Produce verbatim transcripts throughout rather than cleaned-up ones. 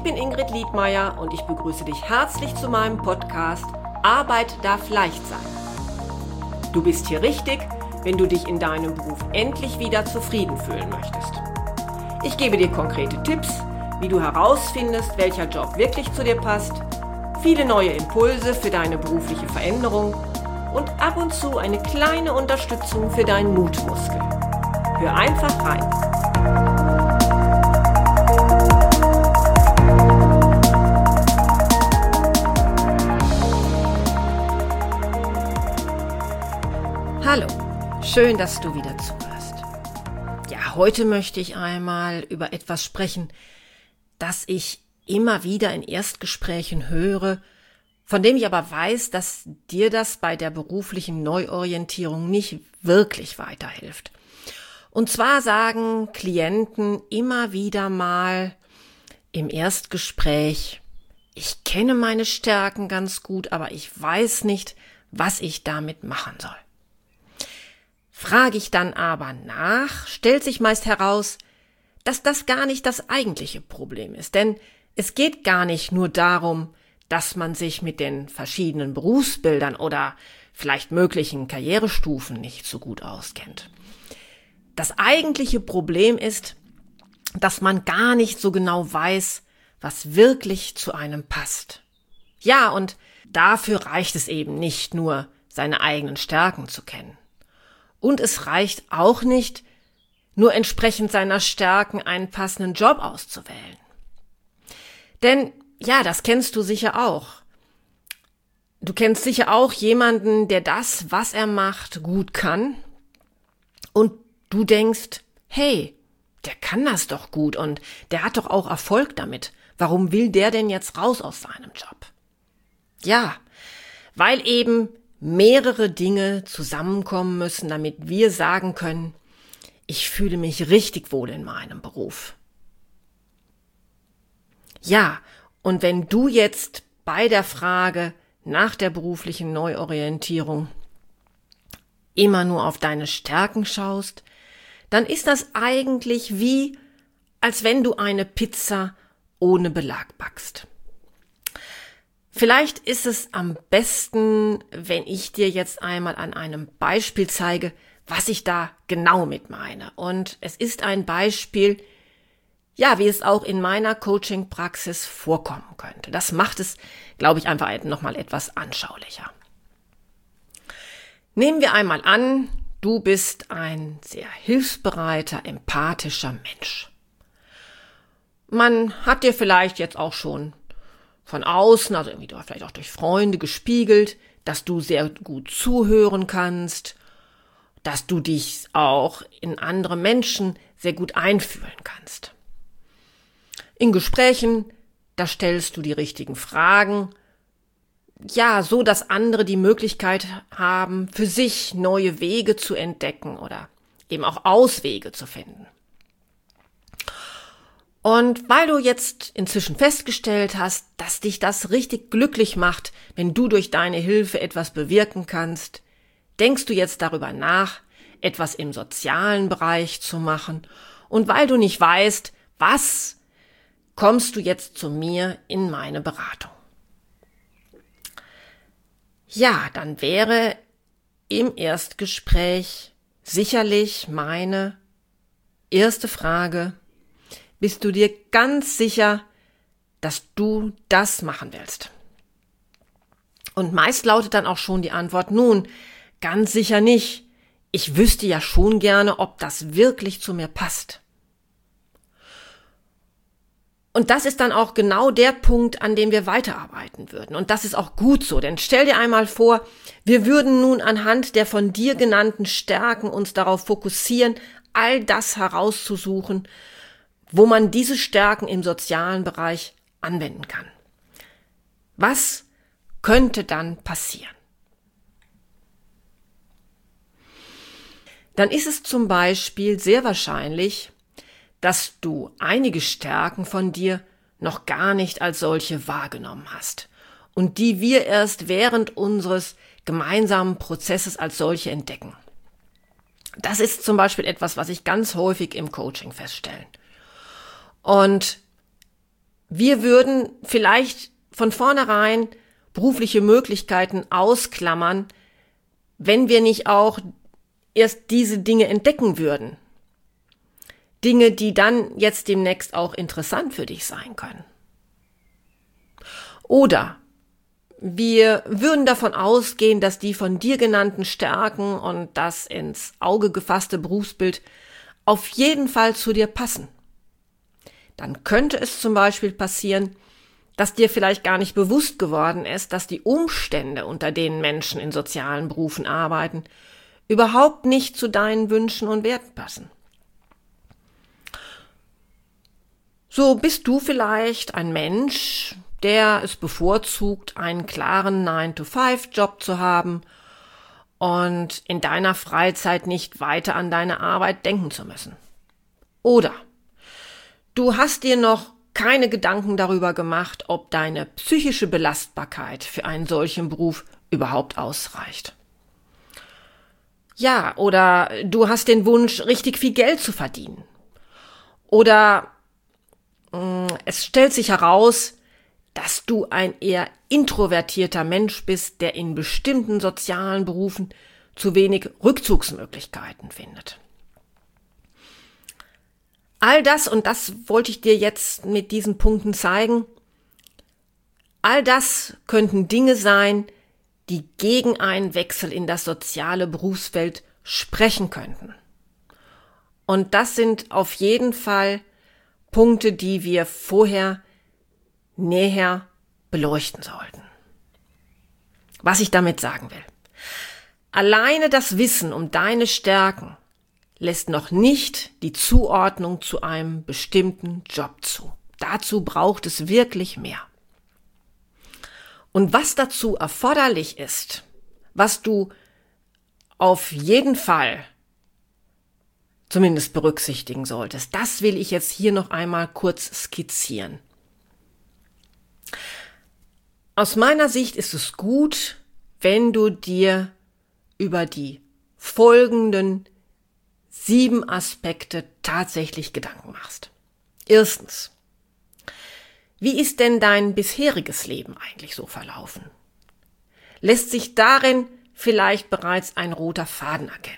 Ich bin Ingrid Liedmeier und ich begrüße dich herzlich zu meinem Podcast Arbeit darf leicht sein. Du bist hier richtig, wenn du dich in deinem Beruf endlich wieder zufrieden fühlen möchtest. Ich gebe dir konkrete Tipps, wie du herausfindest, welcher Job wirklich zu dir passt, viele neue Impulse für deine berufliche Veränderung und ab und zu eine kleine Unterstützung für deinen Mutmuskel. Hör einfach rein. Hallo, schön, dass du wieder zuhörst. Ja, heute möchte ich einmal über etwas sprechen, das ich immer wieder in Erstgesprächen höre, von dem ich aber weiß, dass dir das bei der beruflichen Neuorientierung nicht wirklich weiterhilft. Und zwar sagen Klienten immer wieder mal im Erstgespräch, ich kenne meine Stärken ganz gut, aber ich weiß nicht, was ich damit machen soll. Frage ich dann aber nach, stellt sich meist heraus, dass das gar nicht das eigentliche Problem ist. Denn es geht gar nicht nur darum, dass man sich mit den verschiedenen Berufsbildern oder vielleicht möglichen Karrierestufen nicht so gut auskennt. Das eigentliche Problem ist, dass man gar nicht so genau weiß, was wirklich zu einem passt. Ja, und dafür reicht es eben nicht nur, seine eigenen Stärken zu kennen. Und es reicht auch nicht, nur entsprechend seiner Stärken einen passenden Job auszuwählen. Denn, ja, das kennst du sicher auch. Du kennst sicher auch jemanden, der das, was er macht, gut kann. Und du denkst, hey, der kann das doch gut und der hat doch auch Erfolg damit. Warum will der denn jetzt raus aus seinem Job? Ja, weil eben mehrere Dinge zusammenkommen müssen, damit wir sagen können, ich fühle mich richtig wohl in meinem Beruf. Ja, und wenn du jetzt bei der Frage nach der beruflichen Neuorientierung immer nur auf deine Stärken schaust, dann ist das eigentlich wie, als wenn du eine Pizza ohne Belag backst. Vielleicht ist es am besten, wenn ich dir jetzt einmal an einem Beispiel zeige, was ich da genau mit meine. Und es ist ein Beispiel, ja, wie es auch in meiner Coaching-Praxis vorkommen könnte. Das macht es, glaube ich, einfach nochmal etwas anschaulicher. Nehmen wir einmal an, du bist ein sehr hilfsbereiter, empathischer Mensch. Man hat dir vielleicht jetzt auch schon von außen, also irgendwie vielleicht auch durch Freunde gespiegelt, dass du sehr gut zuhören kannst, dass du dich auch in andere Menschen sehr gut einfühlen kannst. In Gesprächen, da stellst du die richtigen Fragen, ja, so dass andere die Möglichkeit haben, für sich neue Wege zu entdecken oder eben auch Auswege zu finden. Und weil du jetzt inzwischen festgestellt hast, dass dich das richtig glücklich macht, wenn du durch deine Hilfe etwas bewirken kannst, denkst du jetzt darüber nach, etwas im sozialen Bereich zu machen. Und weil du nicht weißt, was, kommst du jetzt zu mir in meine Beratung. Ja, dann wäre im Erstgespräch sicherlich meine erste Frage: Bist du dir ganz sicher, dass du das machen willst? Und meist lautet dann auch schon die Antwort, nun, ganz sicher nicht. Ich wüsste ja schon gerne, ob das wirklich zu mir passt. Und das ist dann auch genau der Punkt, an dem wir weiterarbeiten würden. Und das ist auch gut so, denn stell dir einmal vor, wir würden nun anhand der von dir genannten Stärken uns darauf fokussieren, all das herauszusuchen, wo man diese Stärken im sozialen Bereich anwenden kann. Was könnte dann passieren? Dann ist es zum Beispiel sehr wahrscheinlich, dass du einige Stärken von dir noch gar nicht als solche wahrgenommen hast und die wir erst während unseres gemeinsamen Prozesses als solche entdecken. Das ist zum Beispiel etwas, was ich ganz häufig im Coaching feststelle. Und wir würden vielleicht von vornherein berufliche Möglichkeiten ausklammern, wenn wir nicht auch erst diese Dinge entdecken würden. Dinge, die dann jetzt demnächst auch interessant für dich sein können. Oder wir würden davon ausgehen, dass die von dir genannten Stärken und das ins Auge gefasste Berufsbild auf jeden Fall zu dir passen. Dann könnte es zum Beispiel passieren, dass dir vielleicht gar nicht bewusst geworden ist, dass die Umstände, unter denen Menschen in sozialen Berufen arbeiten, überhaupt nicht zu deinen Wünschen und Werten passen. So bist du vielleicht ein Mensch, der es bevorzugt, einen klaren nine to five Job zu haben und in deiner Freizeit nicht weiter an deine Arbeit denken zu müssen. Oder du hast dir noch keine Gedanken darüber gemacht, ob deine psychische Belastbarkeit für einen solchen Beruf überhaupt ausreicht. Ja, oder du hast den Wunsch, richtig viel Geld zu verdienen. Oder mh, es stellt sich heraus, dass du ein eher introvertierter Mensch bist, der in bestimmten sozialen Berufen zu wenig Rückzugsmöglichkeiten findet. All das, und das wollte ich dir jetzt mit diesen Punkten zeigen, all das könnten Dinge sein, die gegen einen Wechsel in das soziale Berufsfeld sprechen könnten. Und das sind auf jeden Fall Punkte, die wir vorher näher beleuchten sollten. Was ich damit sagen will. Alleine das Wissen um deine Stärken lässt noch nicht die Zuordnung zu einem bestimmten Job zu. Dazu braucht es wirklich mehr. Und was dazu erforderlich ist, was du auf jeden Fall zumindest berücksichtigen solltest, das will ich jetzt hier noch einmal kurz skizzieren. Aus meiner Sicht ist es gut, wenn du dir über die folgenden sieben Aspekte tatsächlich Gedanken machst. Erstens, wie ist denn dein bisheriges Leben eigentlich so verlaufen? Lässt sich darin vielleicht bereits ein roter Faden erkennen?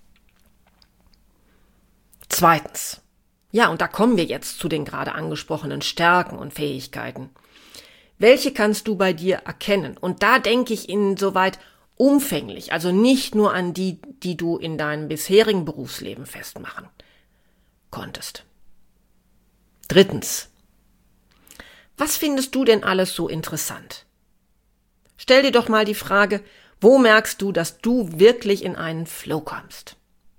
Zweitens, ja, und da kommen wir jetzt zu den gerade angesprochenen Stärken und Fähigkeiten. Welche kannst du bei dir erkennen? Und da denke ich insoweit umfänglich, also nicht nur an die, die du in deinem bisherigen Berufsleben festmachen konntest. Drittens, was findest du denn alles so interessant? Stell dir doch mal die Frage, wo merkst du, dass du wirklich in einen Flow kommst?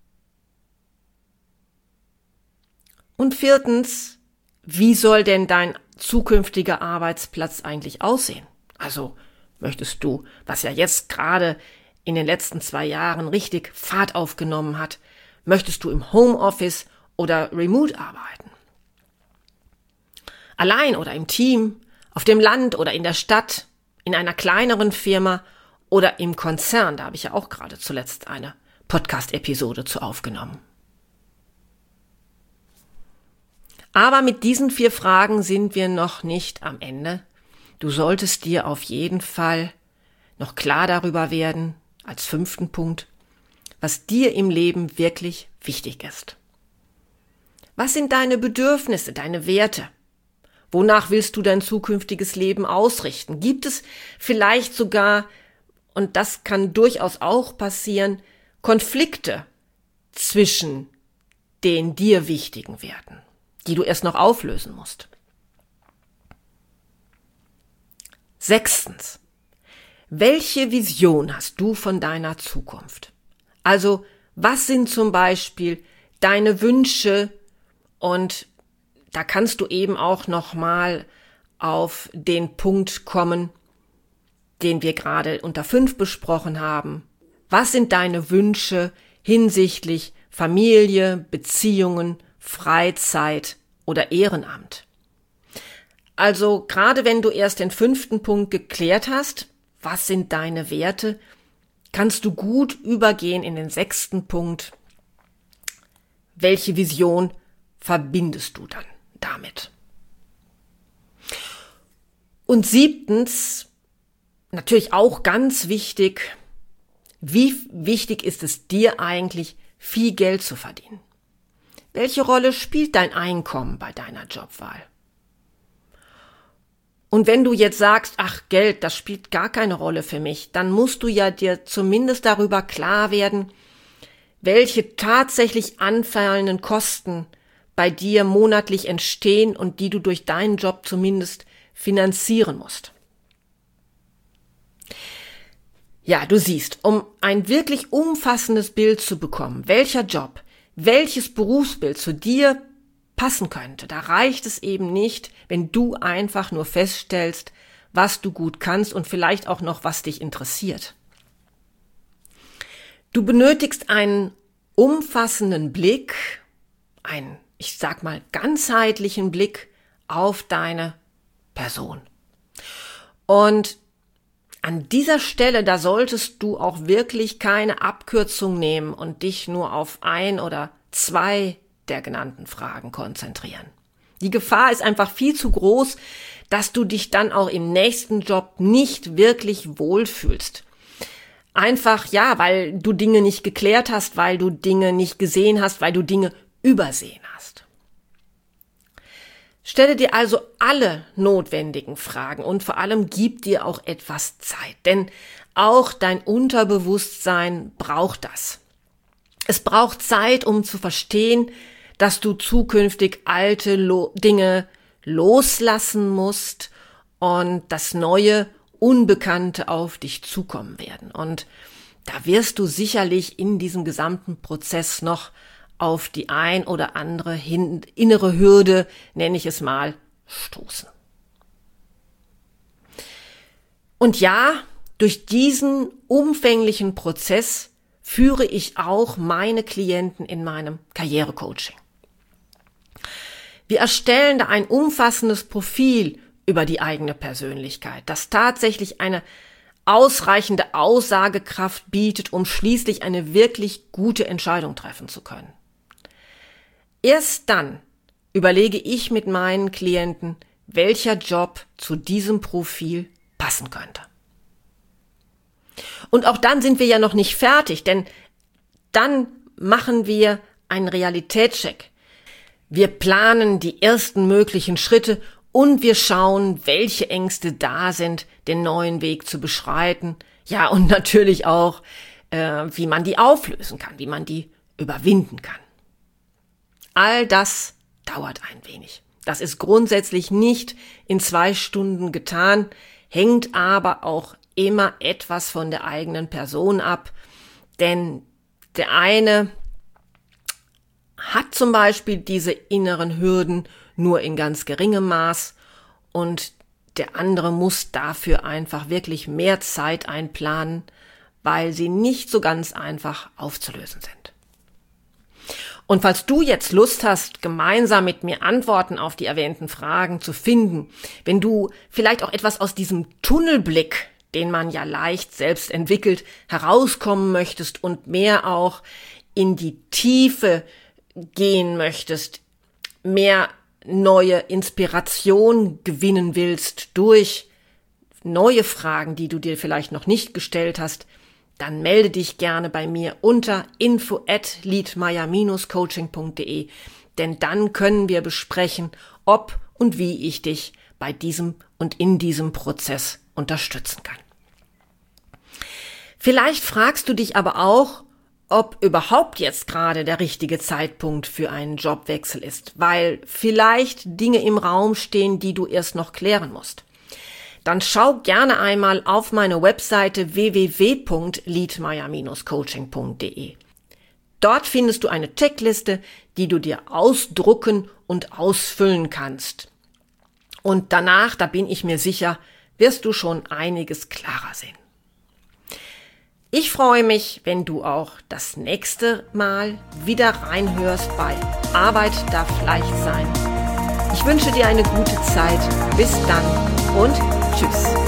Und viertens, wie soll denn dein zukünftiger Arbeitsplatz eigentlich aussehen? Also möchtest du, was ja jetzt gerade in den letzten zwei Jahren richtig Fahrt aufgenommen hat, möchtest du im Homeoffice oder remote arbeiten? Allein oder im Team, auf dem Land oder in der Stadt, in einer kleineren Firma oder im Konzern, da habe ich ja auch gerade zuletzt eine Podcast-Episode zu aufgenommen. Aber mit diesen vier Fragen sind wir noch nicht am Ende. Du solltest dir auf jeden Fall noch klar darüber werden, als fünften Punkt, was dir im Leben wirklich wichtig ist. Was sind deine Bedürfnisse, deine Werte? Wonach willst du dein zukünftiges Leben ausrichten? Gibt es vielleicht sogar, und das kann durchaus auch passieren, Konflikte zwischen den dir wichtigen Werten, die du erst noch auflösen musst? Sechstens, welche Vision hast du von deiner Zukunft? Also, was sind zum Beispiel deine Wünsche? Und da kannst du eben auch nochmal auf den Punkt kommen, den wir gerade unter fünf besprochen haben. Was sind deine Wünsche hinsichtlich Familie, Beziehungen, Freizeit oder Ehrenamt? Also gerade wenn du erst den fünften Punkt geklärt hast, was sind deine Werte, kannst du gut übergehen in den sechsten Punkt. Welche Vision verbindest du dann damit? Und siebtens, natürlich auch ganz wichtig, wie wichtig ist es dir eigentlich, viel Geld zu verdienen? Welche Rolle spielt dein Einkommen bei deiner Jobwahl? Und wenn du jetzt sagst, ach, Geld, das spielt gar keine Rolle für mich, dann musst du ja dir zumindest darüber klar werden, welche tatsächlich anfallenden Kosten bei dir monatlich entstehen und die du durch deinen Job zumindest finanzieren musst. Ja, du siehst, um ein wirklich umfassendes Bild zu bekommen, welcher Job, welches Berufsbild zu dir passen könnte, da reicht es eben nicht, wenn du einfach nur feststellst, was du gut kannst und vielleicht auch noch, was dich interessiert. Du benötigst einen umfassenden Blick, einen, ich sag mal, ganzheitlichen Blick auf deine Person. Und an dieser Stelle, da solltest du auch wirklich keine Abkürzung nehmen und dich nur auf ein oder zwei der genannten Fragen konzentrieren. Die Gefahr ist einfach viel zu groß, dass du dich dann auch im nächsten Job nicht wirklich wohlfühlst. Einfach, ja, weil du Dinge nicht geklärt hast, weil du Dinge nicht gesehen hast, weil du Dinge übersehen hast. Stelle dir also alle notwendigen Fragen und vor allem gib dir auch etwas Zeit, denn auch dein Unterbewusstsein braucht das. Es braucht Zeit, um zu verstehen, dass du zukünftig alte Lo- Dinge loslassen musst und das Neue, Unbekannte auf dich zukommen werden. Und da wirst du sicherlich in diesem gesamten Prozess noch auf die ein oder andere hin- innere Hürde, nenne ich es mal, stoßen. Und ja, durch diesen umfänglichen Prozess führe ich auch meine Klienten in meinem Karrierecoaching. Wir erstellen da ein umfassendes Profil über die eigene Persönlichkeit, das tatsächlich eine ausreichende Aussagekraft bietet, um schließlich eine wirklich gute Entscheidung treffen zu können. Erst dann überlege ich mit meinen Klienten, welcher Job zu diesem Profil passen könnte. Und auch dann sind wir ja noch nicht fertig, denn dann machen wir einen Realitätscheck. Wir planen die ersten möglichen Schritte und wir schauen, welche Ängste da sind, den neuen Weg zu beschreiten. Ja, und natürlich auch, äh, wie man die auflösen kann, wie man die überwinden kann. All das dauert ein wenig. Das ist grundsätzlich nicht in zwei Stunden getan, hängt aber auch immer etwas von der eigenen Person ab, denn der eine hat zum Beispiel diese inneren Hürden nur in ganz geringem Maß und der andere muss dafür einfach wirklich mehr Zeit einplanen, weil sie nicht so ganz einfach aufzulösen sind. Und falls du jetzt Lust hast, gemeinsam mit mir Antworten auf die erwähnten Fragen zu finden, wenn du vielleicht auch etwas aus diesem Tunnelblick, den man ja leicht selbst entwickelt, herauskommen möchtest und mehr auch in die Tiefe gehen möchtest, mehr neue Inspiration gewinnen willst durch neue Fragen, die du dir vielleicht noch nicht gestellt hast, dann melde dich gerne bei mir unter info at liedmeier Bindestrich coaching punkt de, denn dann können wir besprechen, ob und wie ich dich bei diesem und in diesem Prozess unterstützen kann. Vielleicht fragst du dich aber auch, ob überhaupt jetzt gerade der richtige Zeitpunkt für einen Jobwechsel ist, weil vielleicht Dinge im Raum stehen, die du erst noch klären musst. Dann schau gerne einmal auf meine Webseite w w w punkt liedmeier Bindestrich coaching punkt de. Dort findest du eine Checkliste, die du dir ausdrucken und ausfüllen kannst. Und danach, da bin ich mir sicher, wirst du schon einiges klarer sehen. Ich freue mich, wenn du auch das nächste Mal wieder reinhörst bei Arbeit darf leicht sein. Ich wünsche dir eine gute Zeit. Bis dann und tschüss.